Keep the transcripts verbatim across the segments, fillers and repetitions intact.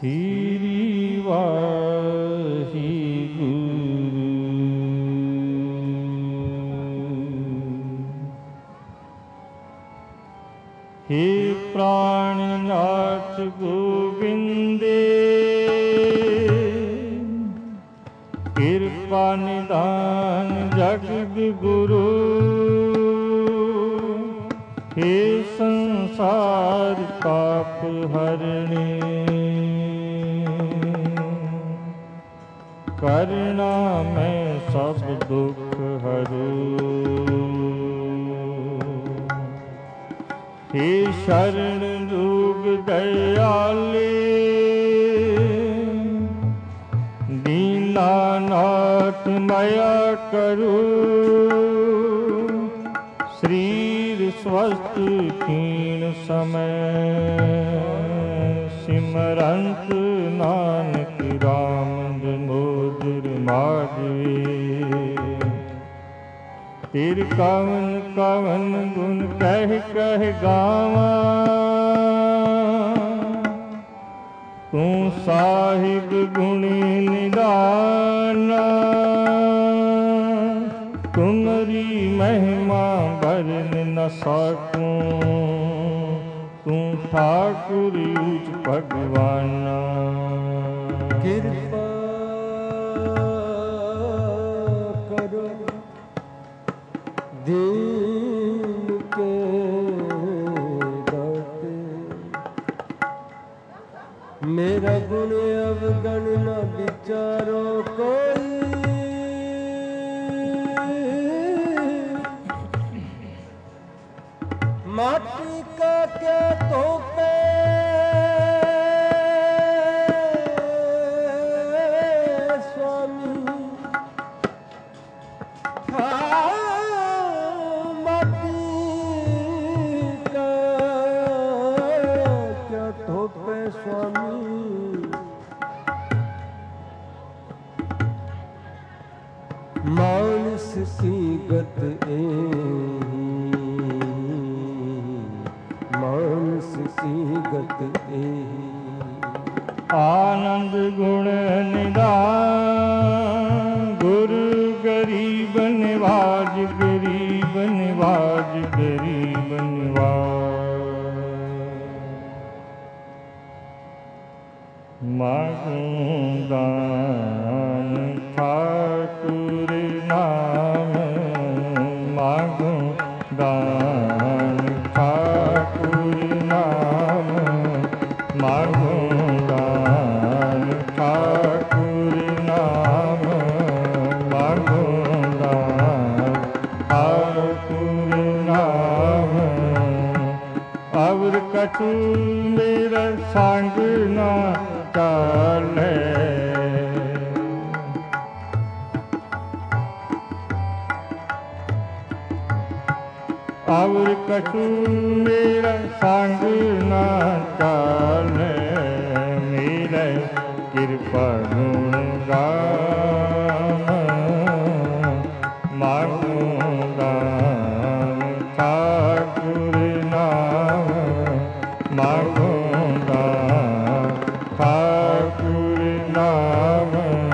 ਸ੍ਰੀ ਵਾਹਿਗੁਰੂ। हे ਪ੍ਰਾਣਨਾਥ ਗੋਬਿੰਦੇ, ਕਿਰਪਾ ਨਿਦਾਨ ਜਗਤ ਗੁਰੂ। हे ਸੰਸਾਰ ਪਾਪ ਹਰਣੇ, ਕਰਨਾ ਮੈਂ ਸਭ ਦੁਖ ਹਰੂ। हे शरण रूप दयाले, दीनानाथ माया करू। शरीर स्वस्थ कीन समय, सिमरंत नानक राम मोदर माधवे। तिर कवन कवन गुण कह कह गावा, तू साहिब गुणी निदाना। तुम्हारी महिमा बरन न सकूं, तू ठाकुर ऊच भगवाना। कृपा करो दीन के दाते, मेरा गुण अवगण न विचारो कोई। माटी का क्या तोपे, स्वामी मानस की गत एही, मानस की गत एही। आनंद गुण निधान, गुरु गरीब निवाज, गरीब निवाज, गरीब निवाज। मागूं दान ठाकुर नाम, मागूं दान ठाकुर नाम, मागूं दान ठाकुर नाम, मागूं दान ठाकुर नाम। अवर कछु मेरा संग ना चाले, अवर कछु मेरा संग ना चाले। मेरे कृपा गुण गान, मागूं दान ठाकुर नाम, मागूं दान ठाकुर नाम।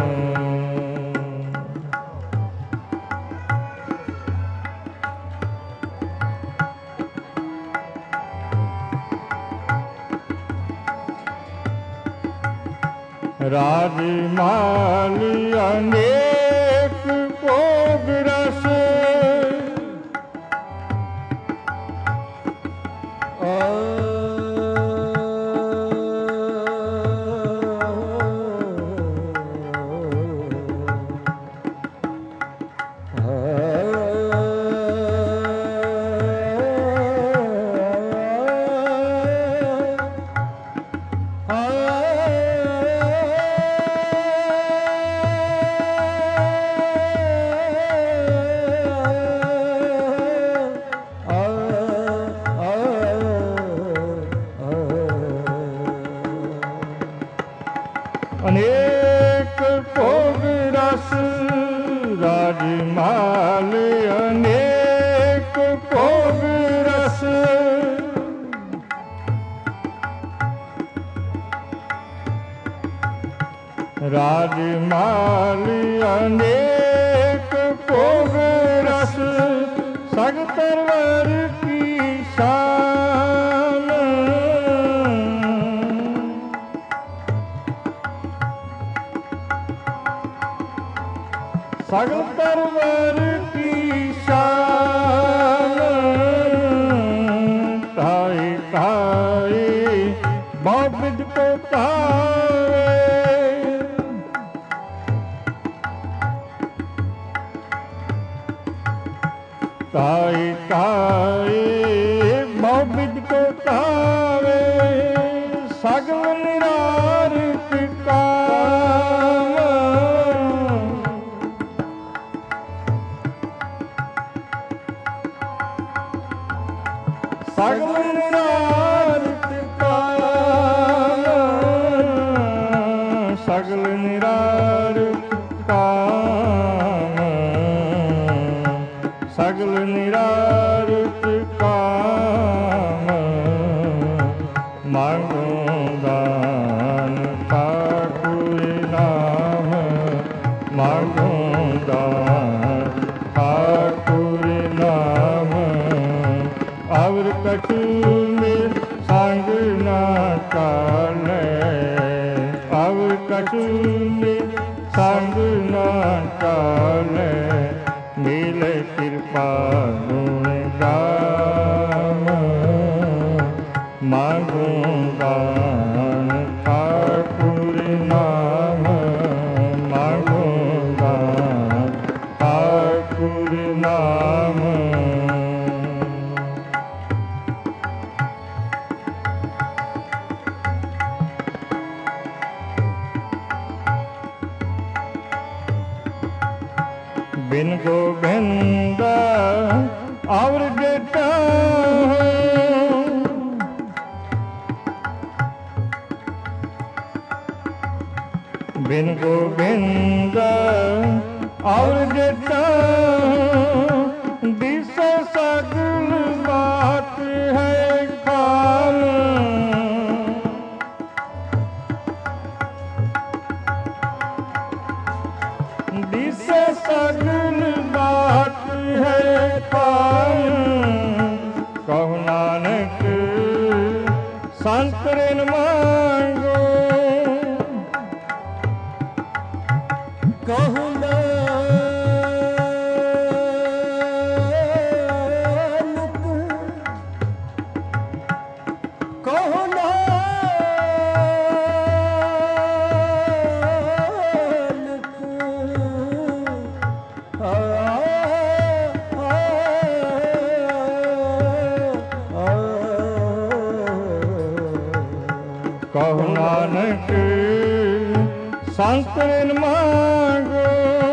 राजमाल अनेक भोग रस, अनेक भोग रस राजमाल अनेक भोग रस राजमाली अनेक भोग रस सग तरवर की शान। सगल तरवर की शान। ताई ताई बहुविध को तावे। ताई ताई बहुविध को तावे। सगल निरारत काम। सगल निरारत काम। सगल निरारत काम। सगल निरारत काम। मांगो दान ठाकुर नाम। मांगो दान ठाकुर नाम। और कछु में संग न काले। और कछु में संग न काले। मिले कृपा गुण गाम। मांगो दान ठाकुर नाम। मांगो दान ठाकुर नाम। बिन गोविंद और डेटा बिन गोविंद और डेटा दिशा सगल बात है खान। दिशा सगल बात है खान। कहु नानक संत ऋण मांगो। कहु नानक कहु नानक आ आ आ कहु नानक संत ऋण मांगो।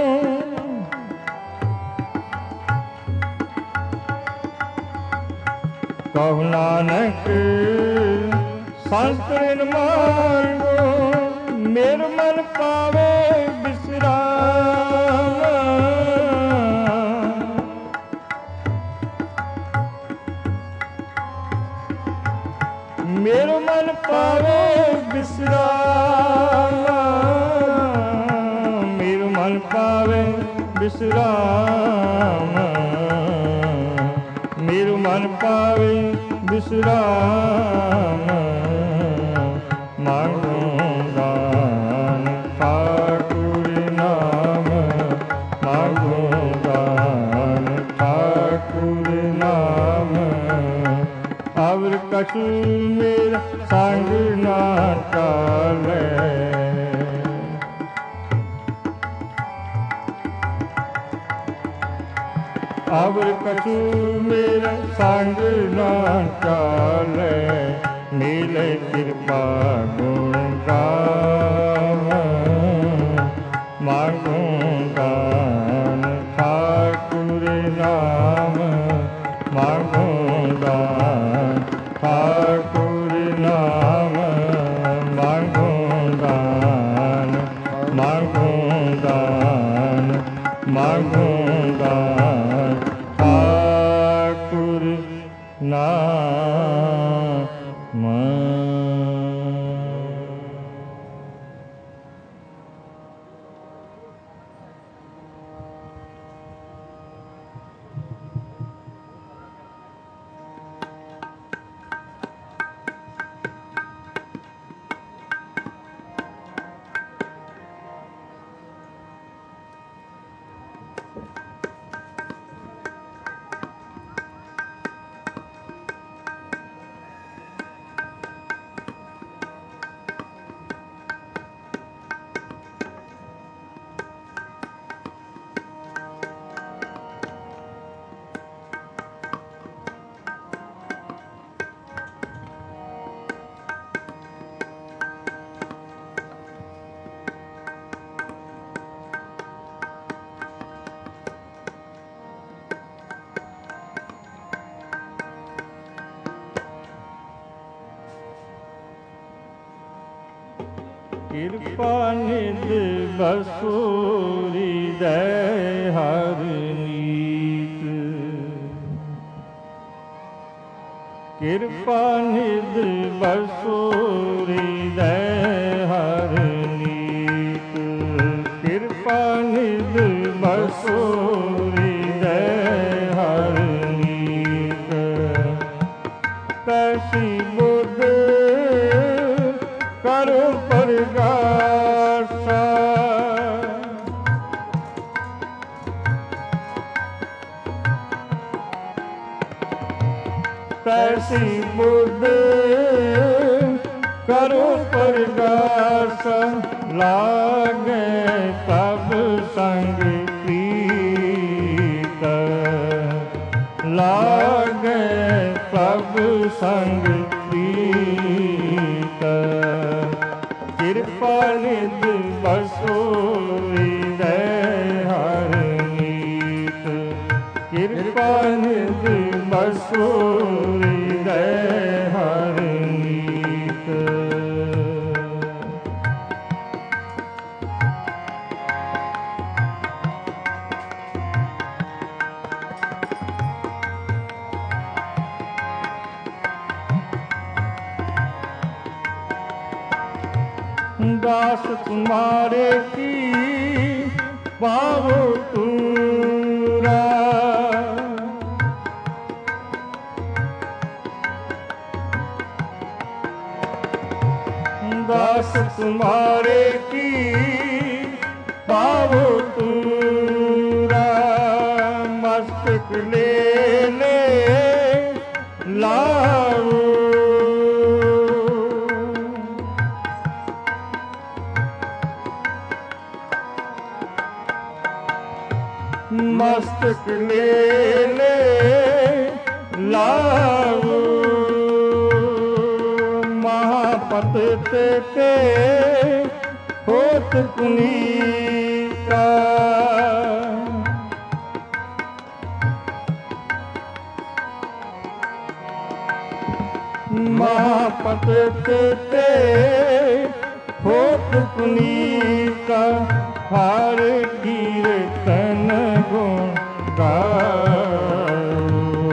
कहु नानक संत ऋण मांगो। मेर मन पावे विश्राम। मेर मन पावे विश्राम। मेर मन पावे विश्राम। मेर मन पावे विश्राम। मांगो दान ठाकुर नाम। मांगो दान ठाकुर नाम। और कछु मेरा संग न टाले। और कछु मेरा संग न टाले। मिले कृपा गुण गाम। मांगो दान ठाकुर नाम। मांगो दान ठाकुर नाम। मांगो दान। मांगो दान। मांगो दान ठाकुर नाम। किरपा निध बसूरी दय हर नीत किरपा निध बसूरी दय हर नीत किरपा निध बसूरी दय हर नीत तैसी बुद्ध करो परगासा तैसी बुद्ध करो परगासा लागे तब संग प्रीत लागे तब संग प्रीत किरपा निध बसूरी दय हर नीत किरपा निध बसूरी दय हर नीत दास तुम्हारे की पावो तूरा दास तुम्हारे की पावो तूरा मस्तक ले ले लाओ मस्तक ले ले लाओ महापत ते होत पुनीता महापत ते होत पुनीता हर कीर्तन गुण गाओ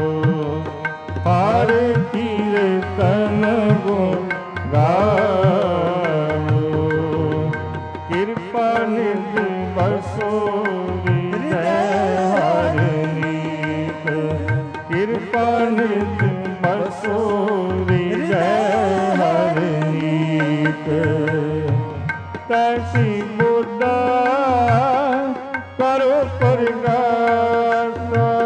हर कीर्तन गुण गाओ किरपा निध बसूरी दय हर नीत किरपा निध बसूरी दय हर नीत तैसी बुद्धा करो परगासा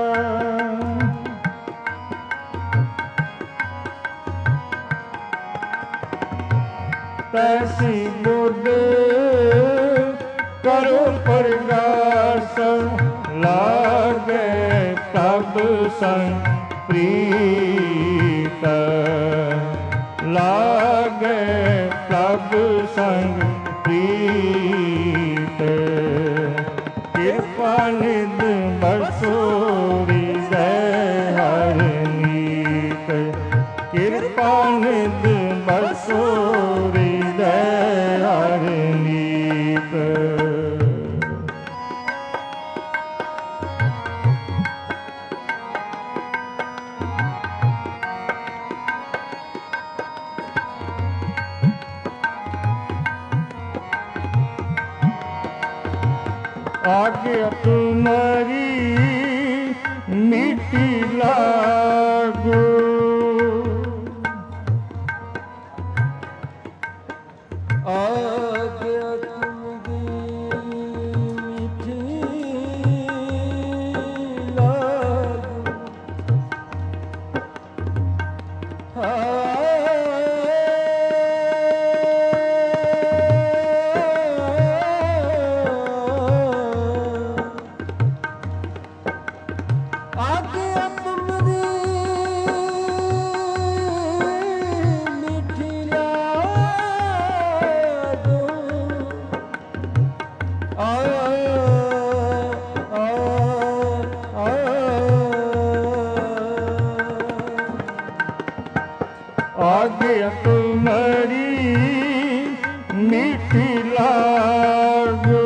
तैसी बुद्ध करो परगासा लागे तब संग प्रीत लागे तब संग प्रीत किरपा निध बसूरी दय हर नीत किरपा निध बसूरी दय हर नीत आगे तुम्हारी मिट्टी लागो आगे तुम्हारी मिट्टी लागो मीठी लागो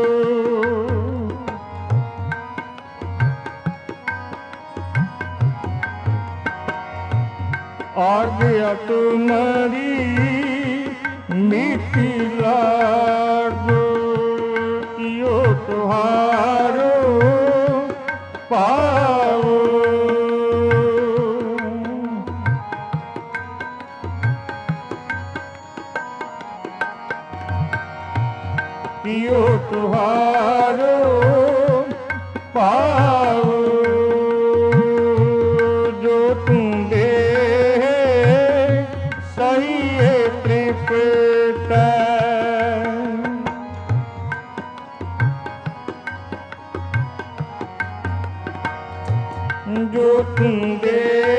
आज्ञा तुम्हारी मीठी लागो यो तुहारो पाओ यो तुहारो पाओ जो तुम दे सही तृप्त जो तुम दे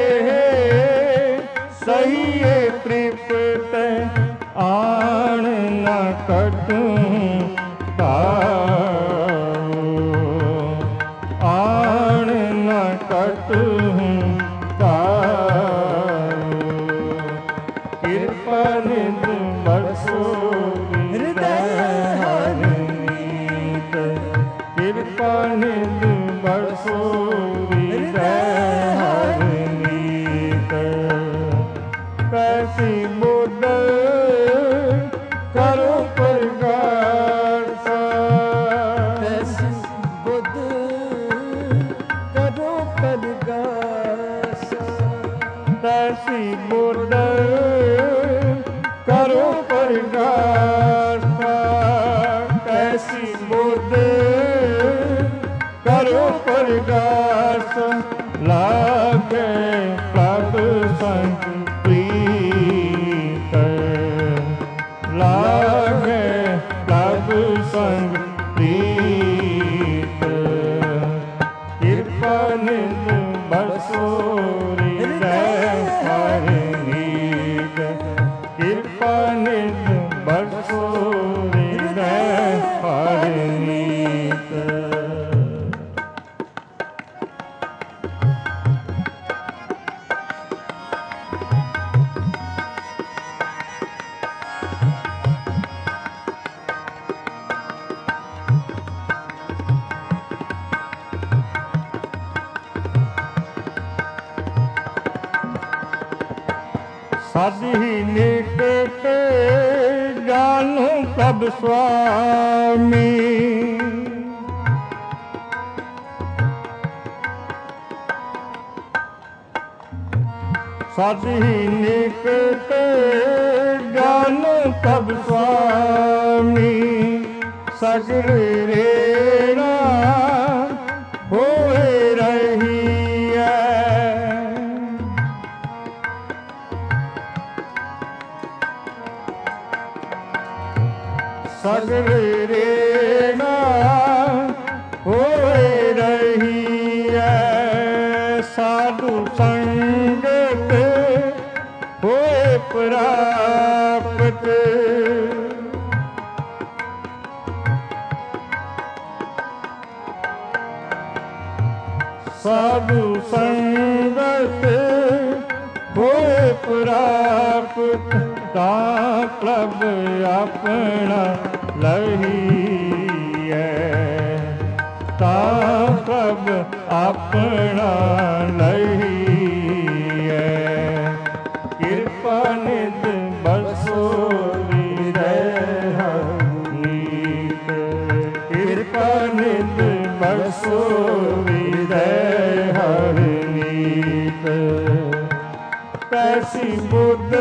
सही तृप्त आण न कटूं आण न कटूं कृपा निध बरसो हृदय हरनीत कृपा निध बरसो हृदय हरनीत कैसी बुद्ध करो प्रगार सा कैसी बुद्ध करो प्रगार सा कैसी बुद्ध करो प्रगार सा कैसी बुद्ध करो प्रगार सा लागे प्रभु संग प्रीत लागे प्रभु संग प्रीत कृपा निध बरसो हृदय हरनीत कृपा निध बरसो हृदय हरनीत सद ही निकट जानो प्रभ स्वामी सद ही निकट जानो प्रभ स्वामी सगल रेणा होए रही सगल रेणा होए रही है साधु संगत होए प्राप्त साधु संगत होए प्राप्त ता प्रभ अपना लहिए ता प्रभ अपना लहिए कृपा निध बरसो हृदय हरनीत कृपा निध बरसो हृदय हरनीत कैसी बुद्ध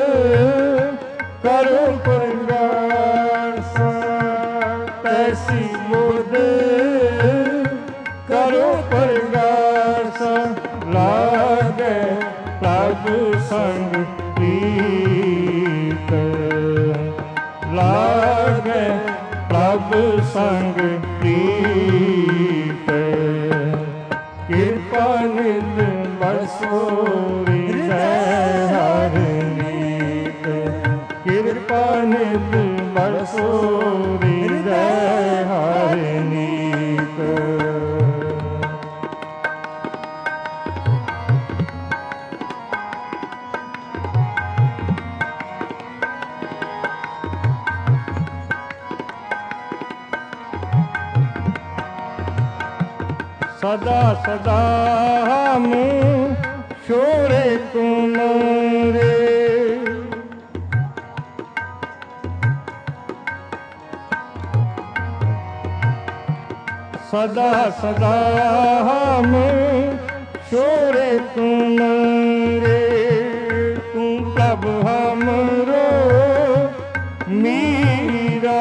करो प्रगार सा कैसी बुद्ध करो प्रगार सा लागे प्रभु संग प्रीत लागे प्रभु संग प्रीत कृपा निध बरसो हृदय हरनीत कृपा निध बरसो हृदय हरनीत सदा सदा हम छोरे तुम्हारे। सदा सदा हम छोरे तुम्हारे। तुम प्रभु हमरो मीरा।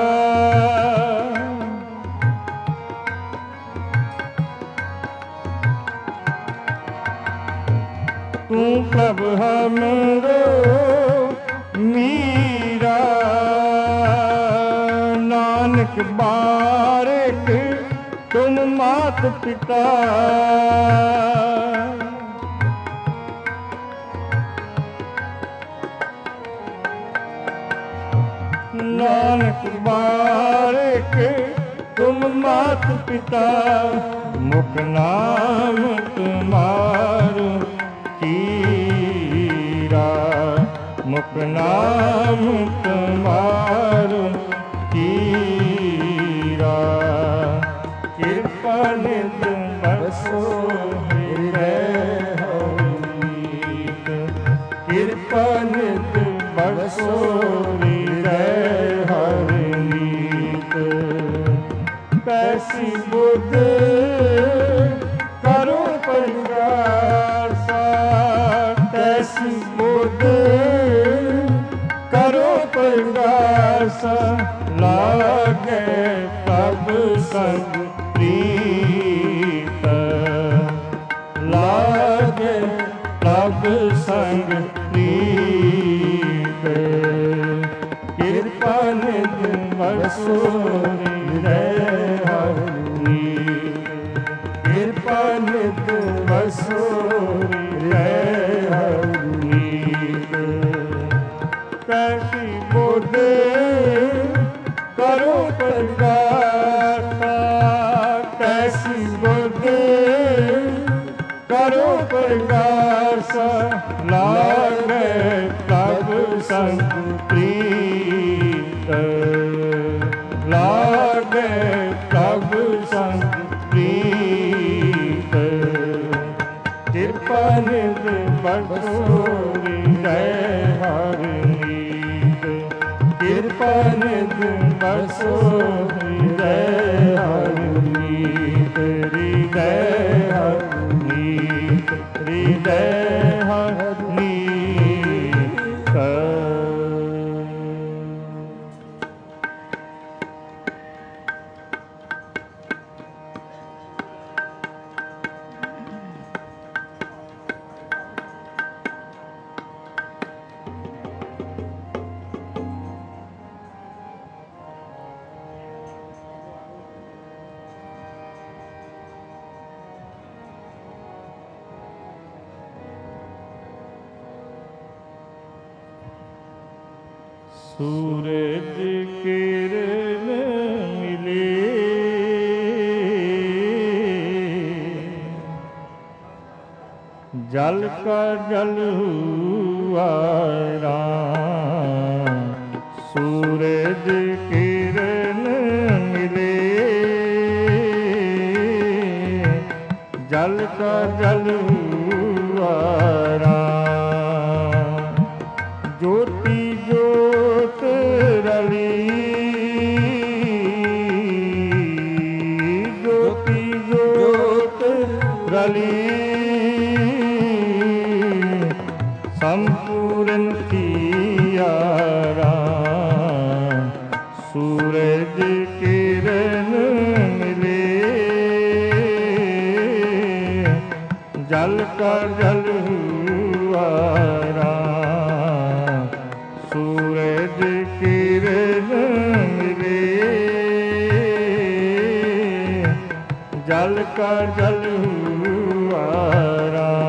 तू प्रभु हमरो मीरा। नानक बारिक तुम मात पिता। नानक बारिक तुम मात पिता। मुख नाम तुम्हारो कीरा। मुख नाम तुम्हारो कीरा। कृपा निध बसो हृदय हरित। कृपा निध बसो हृदय हरित। कैसी बुद्ध करो परिग्रासा। कैसी बुद्ध करो परिग्रासा। लागे तब संग प्रीत। लागे तब संग प्रीत। कृपा निध बसो हृदय हरित। कृपा निध बसो हृदय हरित। कैसी बुद्ध करो परिग्रासा। कैसी बुद्ध करो परिग्रासा। लागे तब संग प्रीत। लागे तब संग प्रीत। कृपा निध बसो हृदय हरित। कृपा निध बसो हृदय हरित। हृदय हरित। हृदय हरित। सूरज किरण मिले जल का जल हुआ राम। सूरज किरण मिले जल का जल हुआ राम। ज्योति ज्योत रली। ज्योति ज्योत रली। संपूर्ण किया राम। सूरज किरण मिले जल का जल हुआ राम। सूरज किरण मिले जल का जल हुआ राम।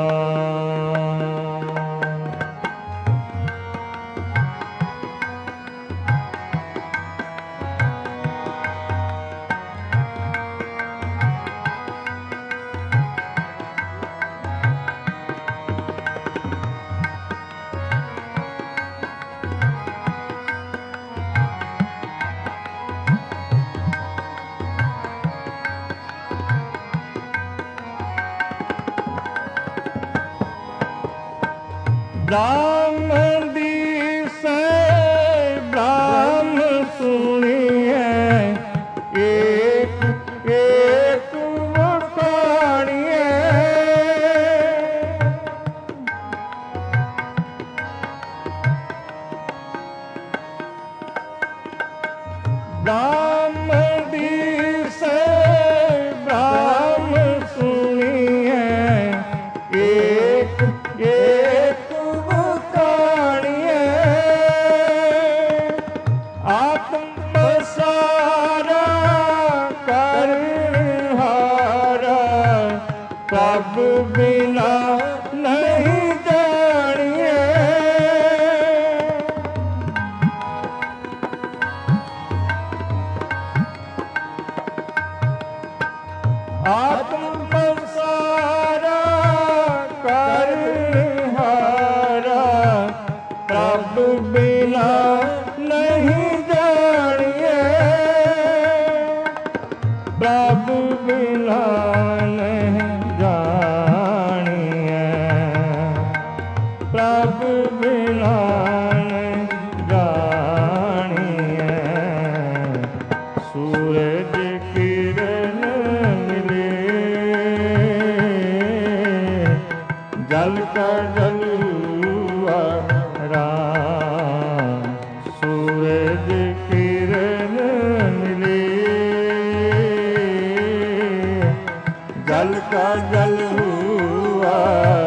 ब्राह्मण दिसै ब्राह्मण सुनिए एक एक वखाणिए ब्राह्मण दिसै ब्राह्मण सुनिए एक एक वखाणिए आत्म सारा करहारा प्रभ बिना नहीं जानिए आत्म सारा करहारा प्रभ बिना नहीं जानिए प्रभ बिना नहीं जानिए प्रभ बिना नहीं जानिए सूरज किरण मिले जल का जलुआ राम सूरज किरण मिले जल का जलुआ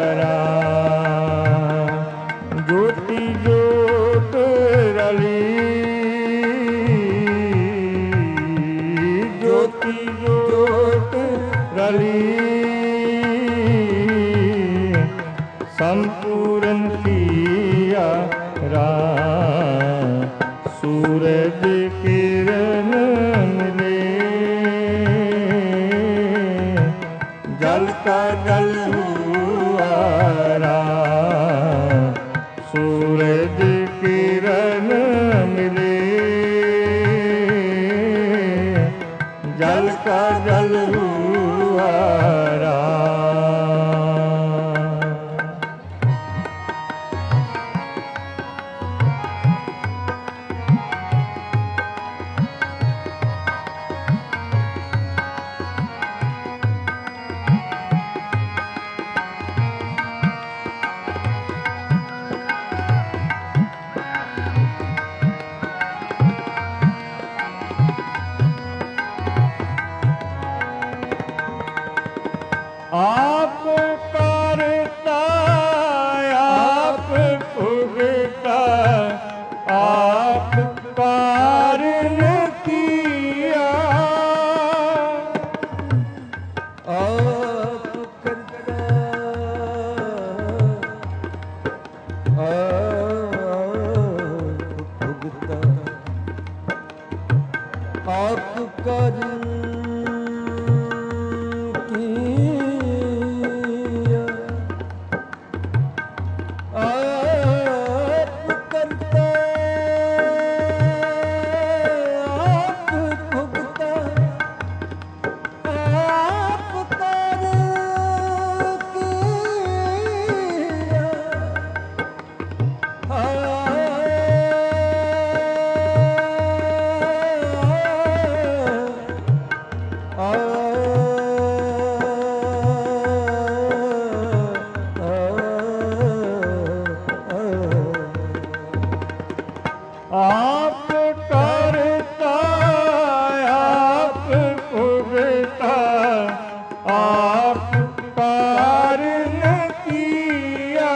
राम ज्योति ज्योत रली ज्योति ज्योत रली संपूर्ण किया राम सूरज किरण मिले जल का जल हुआ राम सूरज किरण मिले जल का जल हुआ राम आप करता आप भुगता आप कारण किया आप करता आप भुगता आप कारण आप करता आप भुगता आप कारण किया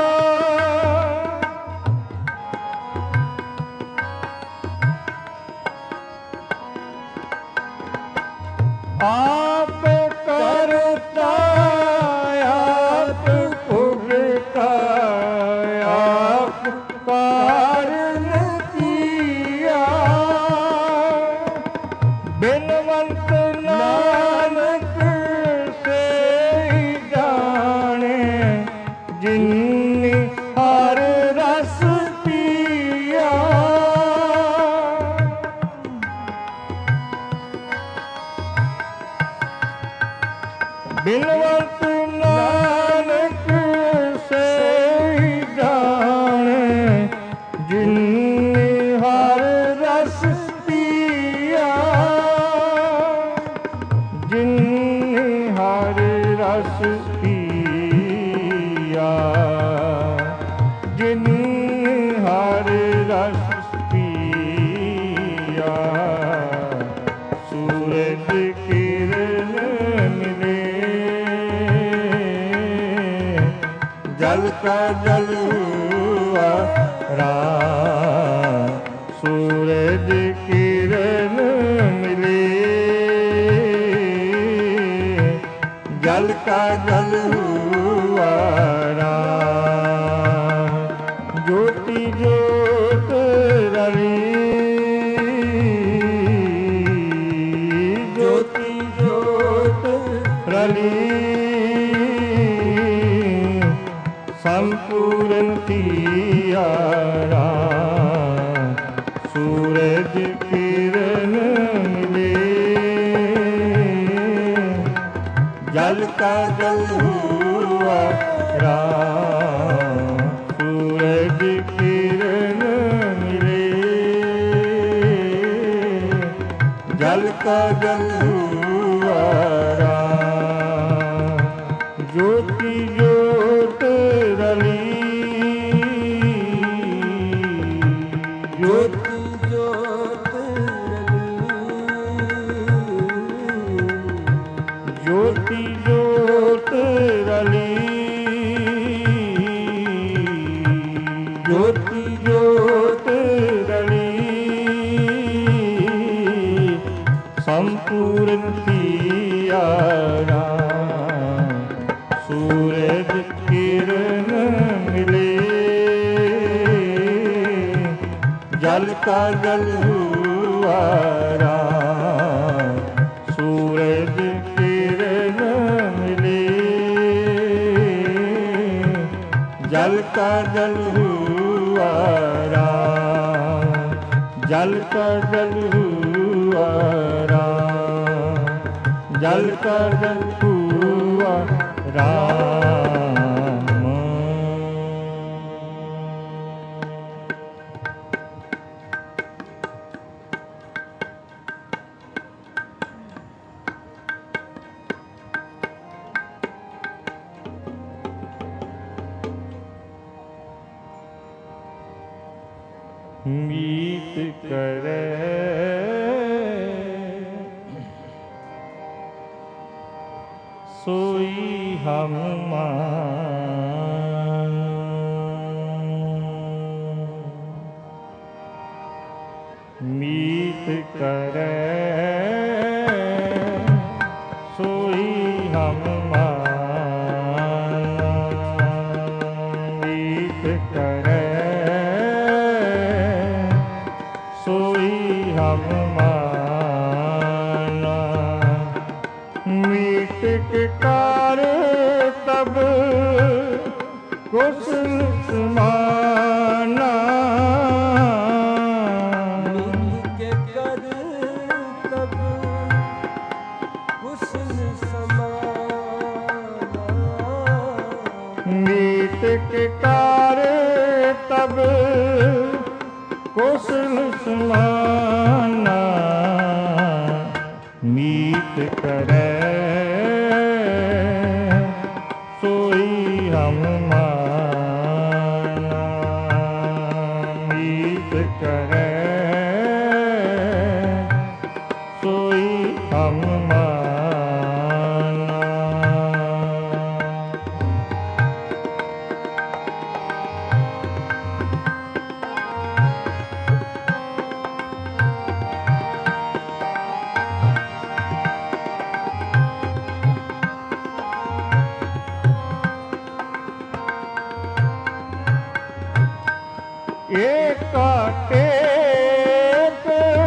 आप करता आप भुगता आप कारण किया बिनवंत नानक से जाने जिन्नी हर रस पिया बिनवंत नानक से जाने सूरज किरण मिले, जल का जल हुआ राम। सूरज किरण मिले, जल का जल हुआ राम। ज्योति ज्योत रली, ज्योति ज्योत रली, संपूर्ण किया राम। सूरज किरण मिले, जल का जल हुआ राम। सूरज किरण मिले, जल का जल हुआ राम। ज्योति ज्योत रली, ज्योति ज्योत रली, ज्योति ज्योत रली, ज्योति ज्योत रली, संपूर्ण किया राम। सूरज किरण मिले, जल का जल हुआ राम। सूरज किरण मिले, जल का जल हुआ राम। जल का जल हुआ राम, जल का जल हुआ राम। मीत करे सोई हम मान, मीत करे सोई हम मान, मीत करे सोई हम माना। मीत के कार तब कुछ समाना, मीत के कर तब हुस्न समाना। मीत के कार तब कुशल समाना। मीत करे सोई हम माना, मीत करे सोई हम माना। एक टेक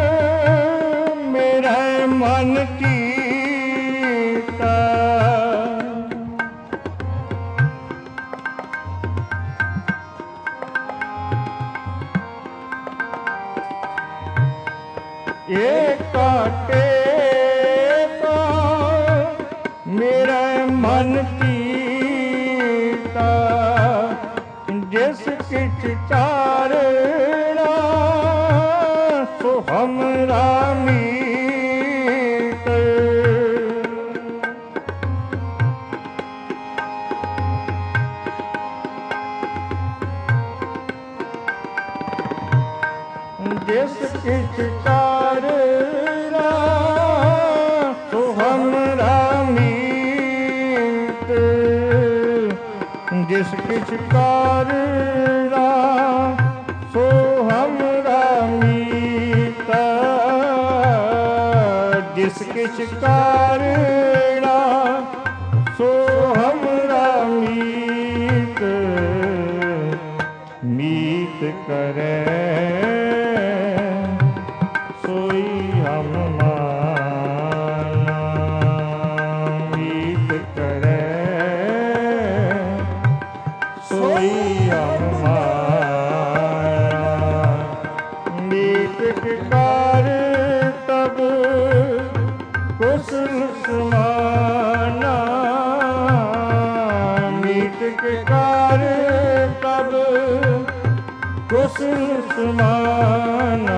मेरा मन कीता, एक टेक मेरा मन कीता। जिस किछ चारणा सो हमरा मीत, जिस किछ चारणा जिस किछ कारना सो हमरा मीत, जिस किछ कारना सो हमरा मीत, मीत करे सोई हम माना, मीत करे सोई हम माना। मीत के कार तब कुशल समाना, मीत के कार तब कुशल समाना,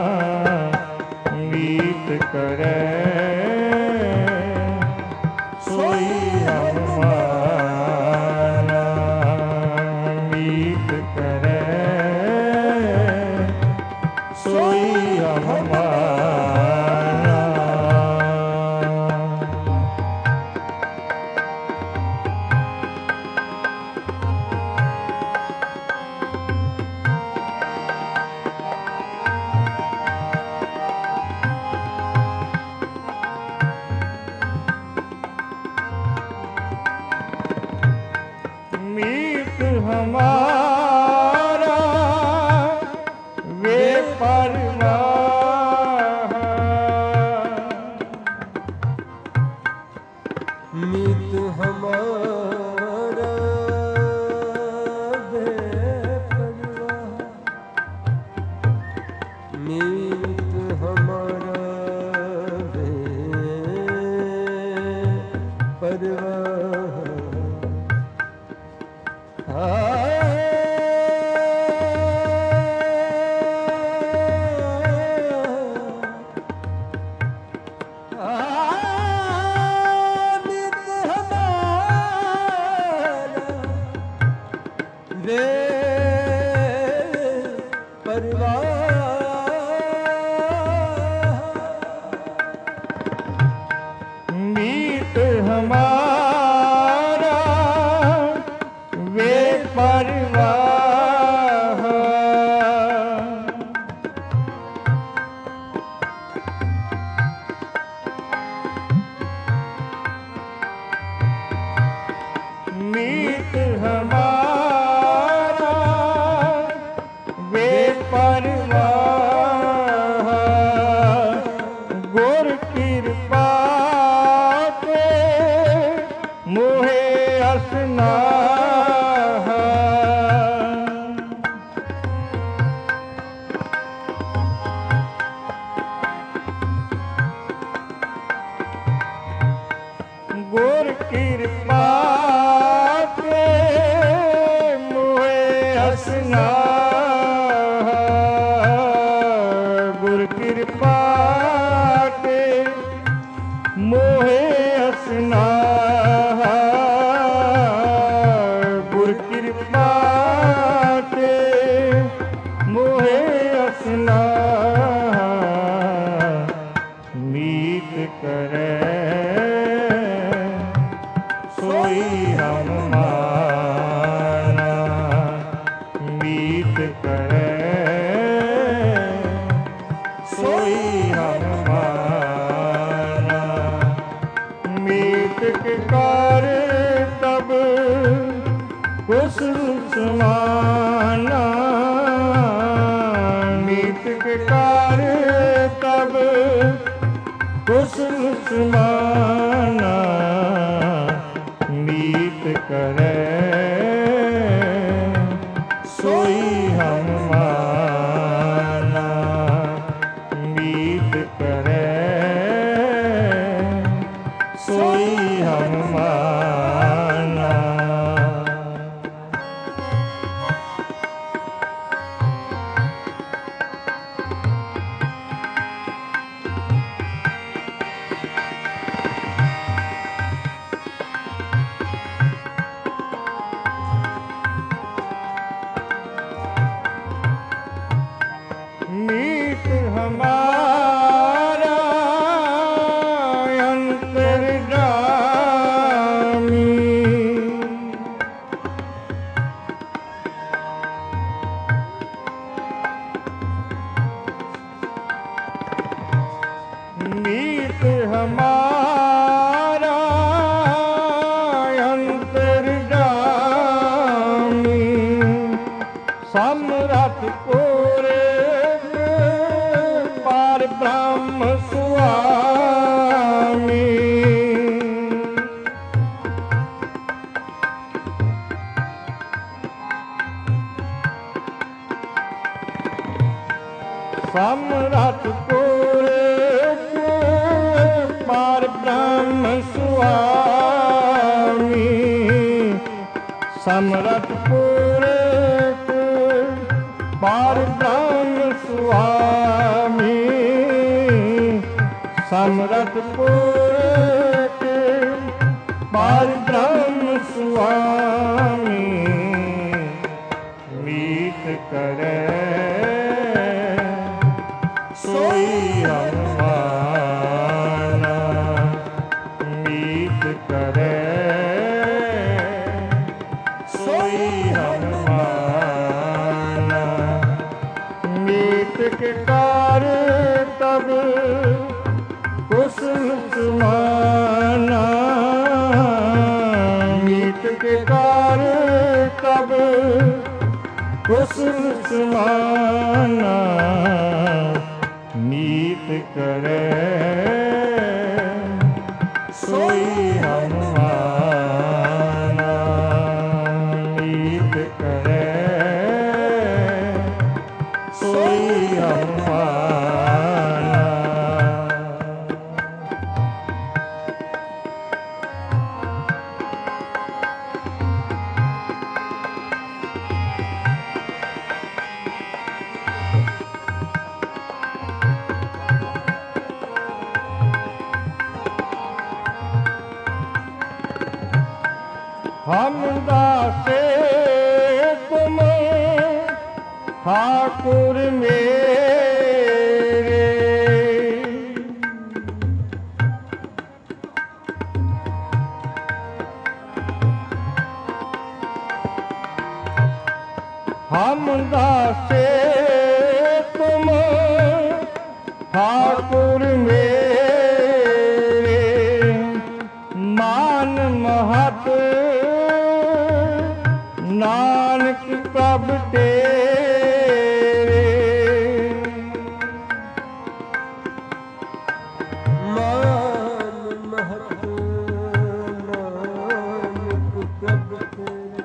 मीत करे सोई हम माना, मीत करे सोई हम माना। मीत हमारा वे परवाह, मीत हमारा बेपरवाह, मीत हमारा बेपरवाह। मीत हमारा वे परवाह, मीत हमारा वे परवाह, गुर कृपा मोहे असनाह, गुर कृपा मोहे असनाह, गुर कृपा मोहे असनाह, गुर कृपा ते मोहे असनाह, मीत करे सोई हम माना, मीत करे सोई हम माना। मीत के कार तब कुशल समाना, मीत के कार तब कुशल समाना, मीत करे सोई हम माना, मीत करे सोई हम माना। मीत हमारा अंतर्गामी समरथ पूरे पार ब्रह्म स्वामी। समरथ पूरे पार ब्रह्म स्वामी। समरथ पूरे पार ब्रह्म स्वामी। समरथ पूरे पार ब्रह्म स्वामी। मीत करे सोई हनुमाना। मीत करे सोई हनुमाना। मीत के कार तब कुशल समाना। मीत के कार तब कुशल समाना। मीत करे सोई हनुमाना। मीत करे सोई हनुमाना। हम दासे तुम ठाकुर मेरे। हम दासे तुम ठाकुर मेरे। मान महत नानक प्रभ तेरे। मान महत नानक प्रभ तेरे।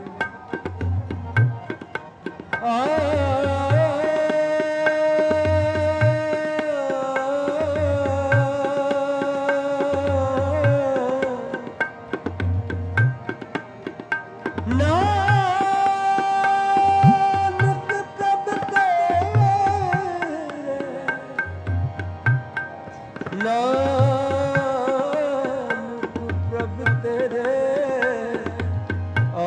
आ नानक प्रभ तेरे। आ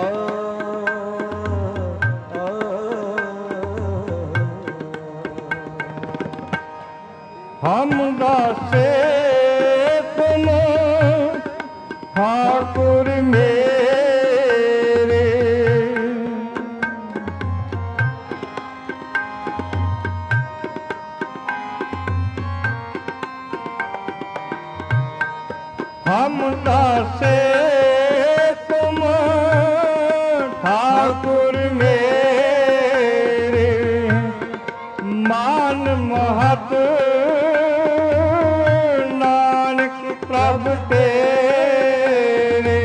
आ हम दासे तुम ठाकुर मेरे। हम दासे तुम ठाकुर मेरे। मान महत नानक प्रभ तेरे।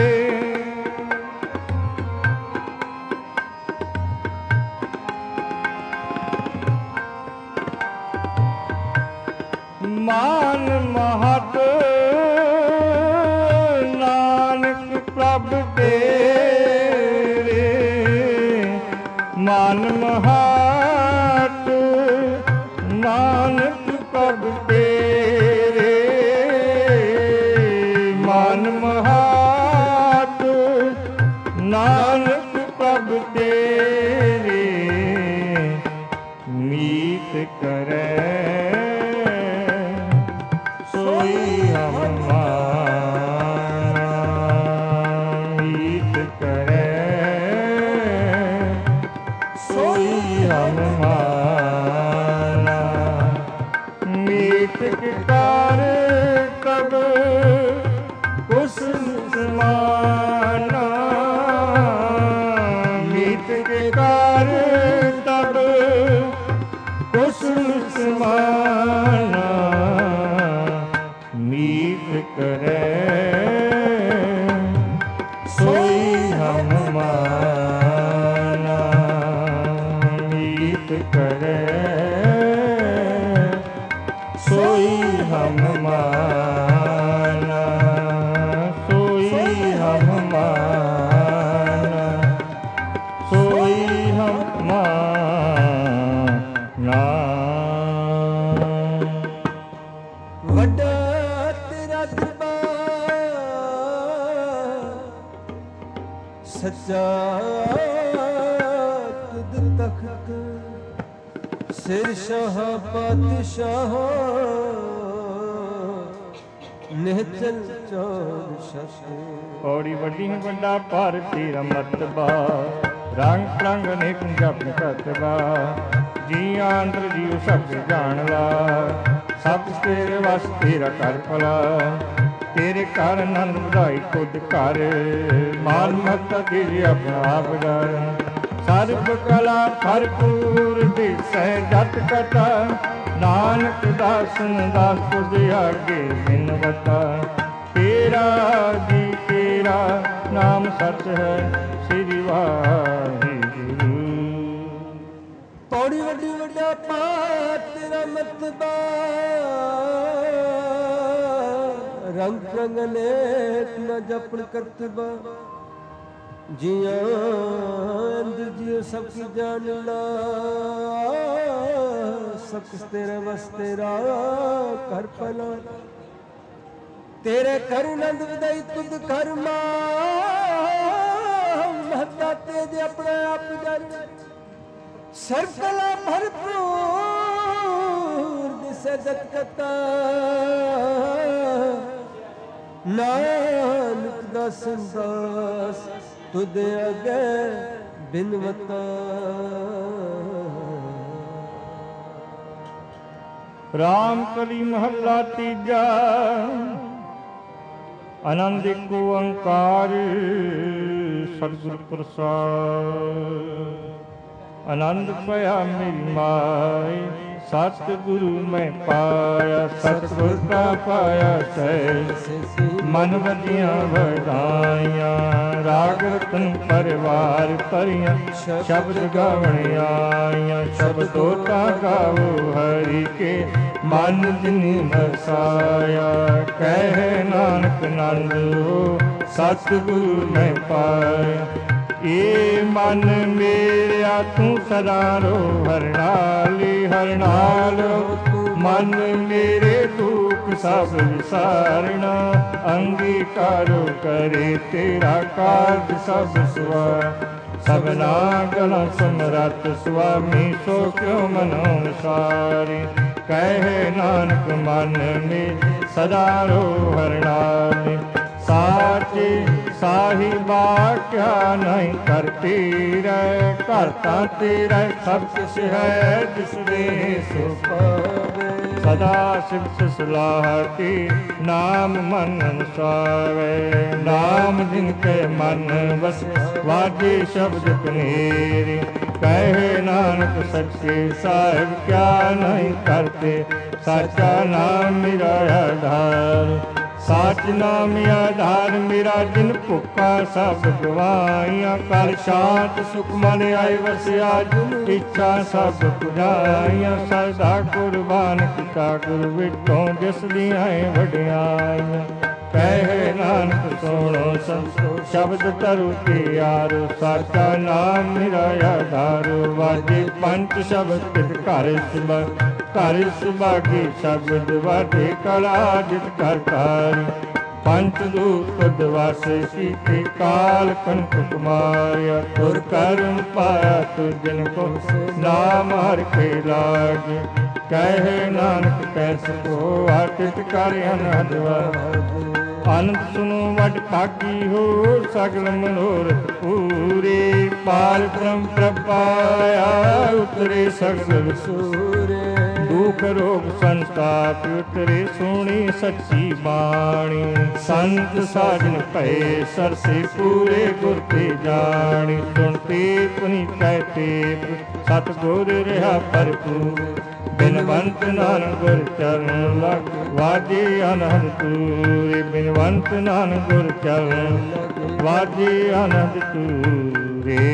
मान महत नानक प्रभ तेरे। मान महत नानक प्रभ तेरे। मान महत नानक प्रभ तेरे। मीत करे सोई हनुमाना। मीत करे सोई हनुमाना। मीत के कार हम माना, सोई हम माना, सोई हम माना। ਵੱਡਾ ਤੇਰਾ ਦਰਬਾਰ ਸੱਚਾ ਤੁਧ ਤਖਤ ਸਿਰ ਸ਼ਾਹ ਪਾਤਸ਼ਾਹ ਨਿਹਚਲ ਚੌਰ ਸ਼ਸ਼ੇ। ਔੜੀ ਵੱਡੀ ਵੱਡਾ ਭਾਰਤੀ ਰਮਤਬਾ, ਰੰਗ ਰੰਗ ਅਨੇਕ ਜਪ ਕਤਬਾ, ਜੀ ਆਂਦਰ ਜੀਉ ਸਭ ਜਾਣ ਲਾ, ਸਭ ਤੇਰੇ ਵਸ ਤੇਰਾ ਕਰ ਭਲਾ, ਤੇਰੇ ਘਰ ਆਨੰਦ ਵਧਾਈ ਖੁਦ ਘਰ, ਮਾਲ ਮਤ ਤੇਰੀ ਆਪਣਾ ਆਪ ਡਰ, ਸਰਬ ਕਲਾ ਭਰਪੂਰ ਦਿਸੈ ਜਤ ਕਥਾ, ਨਾਨਕ ਦਾਸਨ ਦਾਸ ਤੁਧ ਆਗੇ ਬਿਨਵਤਾ, ਤੇਰਾ ਜੀ ਤੇਰਾ ਨਾਮ ਸਚ ਹੈ ਸ੍ਰੀ ਵਾਹਿਗੁਰੂ। ਪੌੜੀ ਵੱਡੀ ਵੱਡਾ ਪਾਤ ਤੇਰਾ ਮਤਬਾ, ਰੰਗ ਰੰਗ ਅਨੇਕ ਨ ਜਪਨ ਕਰਤਬਾ, ਜੀਆਂ ਅੰਦਰ ਜੀਉ ਸਭ ਕੀ ਜਾਣ ਲਾ, ਸਭ ਕੁਛ ਤੇਰੇ ਵਸ ਤੇਰਾ ਕਰ ਭਲਾ, ਤੇਰੇ ਕਰ ਆਨੰਦ ਵਧਾਈ ਤੁਧ ਕਰ ਮਾਨ, ਮਹਤਾ ਤੇਜ ਆਪਣੇ ਆਪ ਜਨ, ਸਰਬ ਕਲਾ ਭਰਪੂਰ ਦਿਸੈ ਜਤ ਕਤਾ, ਨਾਨਕ ਦਾਸਨ ਦਾਸ ਤੁਧ ਅਗੇ ਬਿਨਵਤਾ। ਰਾਮ ਕਲੀ ਮਹੱਲਾ ਤੀਜਾ, ਆਨੰਦ ਏਕ ਓੰਕਾਰ ਸਤਿਗੁਰ ਪ੍ਰਸਾਦਿ, ਆਨੰਦ ਭਇਆ ਮੇਰੀ ਮਾਈ, ਸਤਿਗੁਰੂ ਮੈਂ ਪਾਇਆ, ਸਤਿਗੁਰ ਕਾ ਪਾਇਆ ਸਹਿ, ਮਨ ਵਧੀਆਂ ਵਧਾਈਆਂ, ਰਾਗ ਰਤਨ ਪਰਿਵਾਰ ਭਰੀਆਂ, ਸ਼ਬਦ ਗਾਵਣ ਆਈਆਂ, ਸ਼ਬਦੋ ਤਾ ਗਾਵੋ ਹਰੀ ਕੇ, ਮਨ ਜਿਨਿ ਵਸਾਇਆ, ਕਹਿ ਨਾਨਕ ਨੰਦੋ ਸਤਿਗੁਰੂ ਮੈਂ ਪਾਇਆ, ਏ ਮਨ ਮੇਰਿਆ ਤੂੰ ਸਦਾ ਰੋ ਹਰਨਾਲੀ ਹਰਨਾਲੋ, ਮਨ ਮੇਰੇ ਦੁਖ ਸਭ ਵਿਸਾਰਣਾ, ਅੰਗੀਕਾਰੋ ਕਰੇ ਤੇਰਾ ਕਾਰਜ ਸਭ ਸੁਆ, ਸਭਨਾ ਗਲਾਂ ਸਮਰੱਥ ਸੁਆਮੀ ਸੋ ਕਿਉ ਮਨੋ ਸਾਰੀ, ਕਹਿ ਨਾਨਕ ਮਨ ਮੇ ਸਦਾ ਰੋ ਹਰਨਾਲੀ, ਸਾਚੇ ਸਾਹਿਬਾ ਕਿਆ ਨਹੀਂ ਕਰਤੀ ਰਹਿ, ਘਰ ਤਾਂ ਤੇਰਾ ਸਭ ਕੁਛ ਹੈ ਜਿਸ ਦੇ ਸੋ ਪਾਵੇ, ਸਦਾ ਸਿਫਤ ਸਲਾਹ ਕੀ ਨਾਮ ਮਨ ਅਨੁਸਾਵੇ, ਨਾਮ ਜਿਨ ਕੇ ਮਨ ਵਸ ਵਾਜੇ ਸ਼ਬਦ ਕਨੇਰੀ, ਕਹੇ ਨਾਨਕ ਸੱਚੇ ਸਾਹਿਬ ਕਿਆ ਨਹੀਂ ਕਰਤੇ, ਸਾਚਾ ਨਾਮ ਮੇਰਾ ਆਧਾਰ, ਸਾਚ ਨਾਮ ਆਧਾਰ ਮੇਰਾ, ਜਿਨ ਭੁੱਖਾ ਸਭ ਗਵਾਈਆਂ, ਕਰ ਸ਼ਾਂਤ ਸੁਖ ਮਨ ਆਏ ਵਸਿਆ, ਇੱਛਾ ਸਭ ਪੁਜਾਈਆਂ, ਸਦਾ ਕੁਰਬਾਨ ਕੀਤਾ ਗੁਰ ਵਿਟੋਂ, ਜਿਸ ਦੀਆਂ ਵਡਿਆਈਆਂ, ਕਹਿ ਨਾਨਕ ਸੁਣੋ ਸੰਤੋ ਸ਼ਬਦ ਧਰੂ ਤਿਆਰੋ, ਸਾਚਾ ਨਾਮ ਮੇਰਾ ਆਧਾਰ, ਵਾਜੇ ਪੰਚ ਸ਼ਬਦ ਤਿਤ ਘਰ ਸਿਬ, ਘਰ ਸੁਭਾਗੀ ਸ਼ਬਦ ਵਾਜੇ ਕਲਾ ਜਿਤ ਘਰ ਘਰ, ਪੰਚ ਦੂਤ ਪਦ ਵਾਸੇ ਸੀਤੇ, ਕਾਲ ਕੰਠ ਕੁਮਾਰਿਆ, ਤੁਰ ਕਰਮ ਪਾਇਆ ਤੁਜਨ ਕੋ, ਨਾਮ ਹਰ ਕੇ ਲਾਗੇ, ਕਹਿ ਨਾਨਕ ਕੈਸ ਕੋ ਆਟਿਤ ਕਰ ਅਨਹਦਵਾ, ਆਨੰਦ ਸੁਨੋ ਵੱਡ ਭਾਗੀ ਹੋ, ਸਗਲ ਮਨੋਰਥ ਪੂਰੇ, ਪਾਲ ਬ੍ਰਹਮ ਪ੍ਰਭਾਇਆ, ਉਤਰੇ ਸਗਲ ਸੂਰੇ, ਦੁਖ ਰੋਗ ਸੰਤਾਪ ਉਤਰੇ, ਸੁਣੀ ਸੱਚੀ ਬਾਣੀ, ਸੰਤ ਸਾਜਨ ਭਏ ਸਰਸੇ ਪੂਰੇ, ਗੁਰ ਤੇ ਜਾਣੀ, ਸੁਣਤੇ ਪੁਨੀ ਕਹਿਤੇ ਸਤਿਗੁਰ ਰਿਹਾ ਭਰਪੂਰ, ਬਿਨਵੰਤ ਨਾਨਕ ਗੁਰ ਚਰਨ ਲਗ, ਵਾਜੇ ਆਨੰਦ ਤੂਰੇ, ਬਿਨਵੰਤ ਨਾਨਕ ਗੁਰ ਚਰਨ ਵਾਜੇ ਆਨੰਦ ਤੂਰੇ।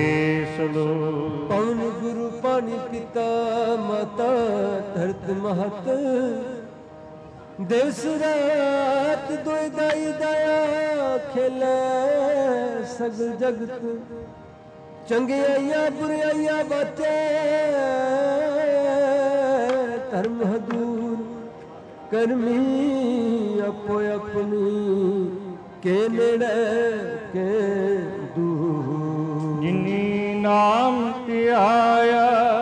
ਸਲੋਕ ਪਵਨ ਗੁਰੂ ਪਾਣੀ ਪਿਤਾ ਮਾਤਾ ਧਰਤ ਮਹਤ, ਦਿਵਸ ਰਾਤ ਦੁਇ ਦਾਈ ਦਇਆ ਖੇਲੇ ਸਗਲ ਜਗਤ ਚੰਗਿਆਈਆਂ ਬੁਰਾਈਆਂ ਬਾਟੇ ਧਰਮ ਹਦੂਰ ਕਰਮੀ ਆਪੋ ਆਪਣੀ ਕੇ ਨੇੜੇ ਕੇ ਦੂਰ ਜਿਨੀ ਨਾਮ ਧਿਆਇਆ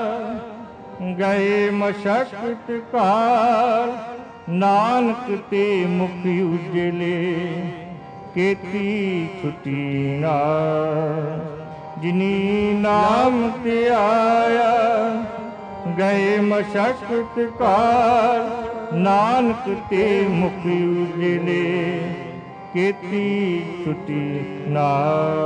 ਗਏ ਮਸ਼ਕਤ ਕਾਲ ਨਾਨਕ ਤੇ ਮੁਖ ਉਜਲੇ ਕੀਤੀ ਛੁਟੀ ਨਾਲ ਜਿਨੀ ਨਾਮ ਧਿਆਇਆ ਗਏ ਮਸ਼ਕਤ ਕਾਲ ਨਾਨਕ ਤੇ ਮੁਖ ਉਜਲੇ ਕੀਤੀ ਛੁਟੀ ਨਾਲ।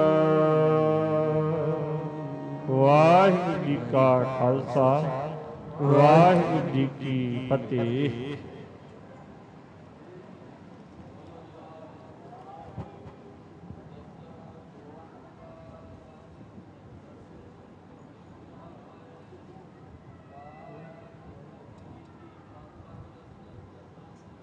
ਵਾਹਿਗੁਰੂ ਜੀ ਕਾ ਖਾਲਸਾ ਵਾਹਿਗੁਰੂ ਜੀ ਕੀ ਫਤਿਹ।